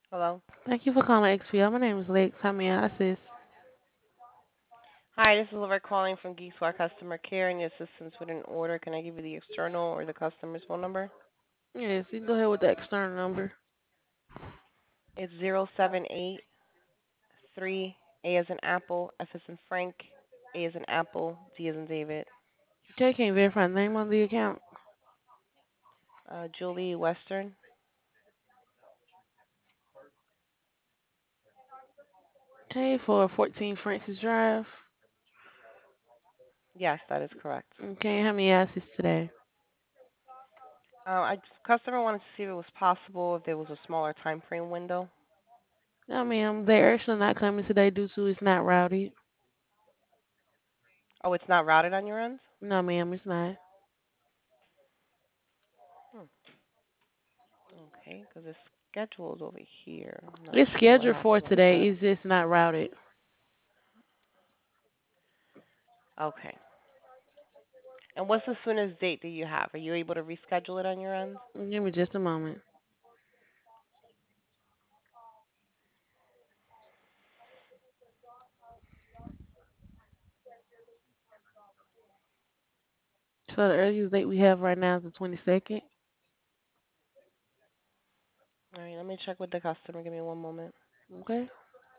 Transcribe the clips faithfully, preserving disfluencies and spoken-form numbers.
Hello. Thank you for calling X P L. My name is Lex. How may I assist? Hi, this is Laura calling from Geekswire Customer Care and the assistance with an order. Can I give you the external or the customer's phone number? Yes, you can go ahead with the external number. It's zero seven eight three A as in Apple, F as in Frank, A as in Apple, D as in David. Okay, can you verify the name on the account? Uh, Julie Western. Okay, for fourteen Francis Drive. Yes, that is correct. Okay, how may I assist today? Uh, I customer wanted to see if it was possible if there was a smaller time frame window. No, ma'am, they're actually not coming today due to it's not routed. Oh, it's not routed on your end? No, ma'am, it's not. Hmm. Okay, because it's scheduled over here. I'm not It's sure what scheduled for happened with today. that. It's just not routed. Okay. And what's the soonest date that you have? Are you able to reschedule it on your end? Give me just a moment. So the earliest date we have right now is the twenty-second. All right, let me check with the customer. Give me one moment. Okay.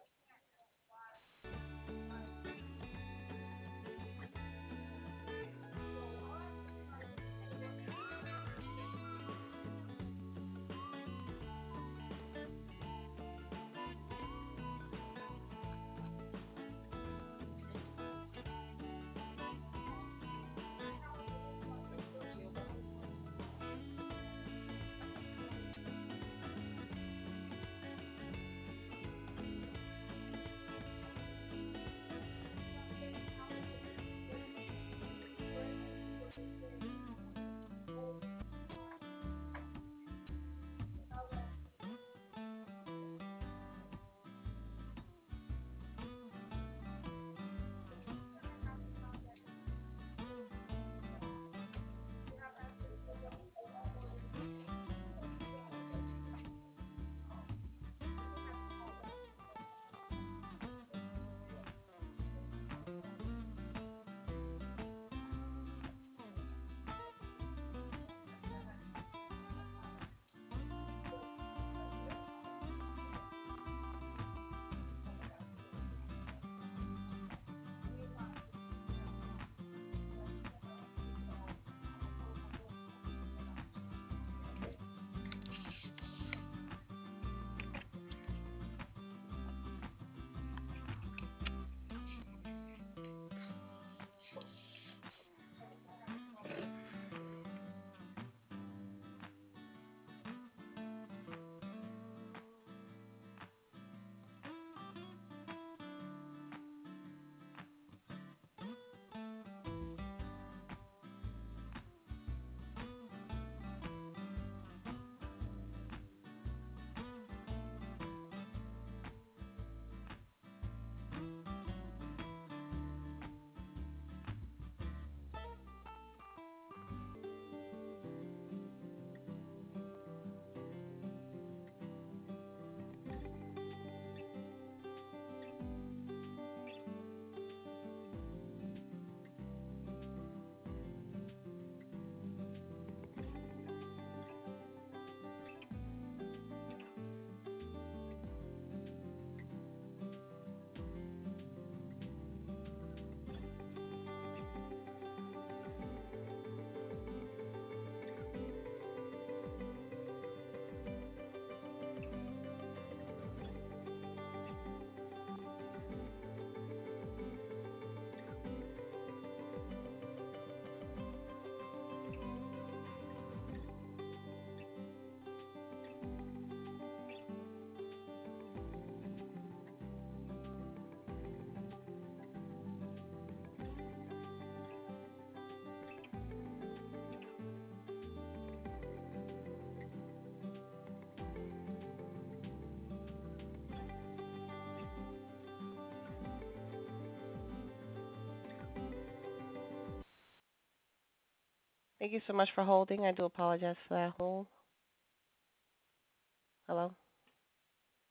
Thank you so much for holding. I do apologize for that hold. Hello?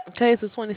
Case of twenty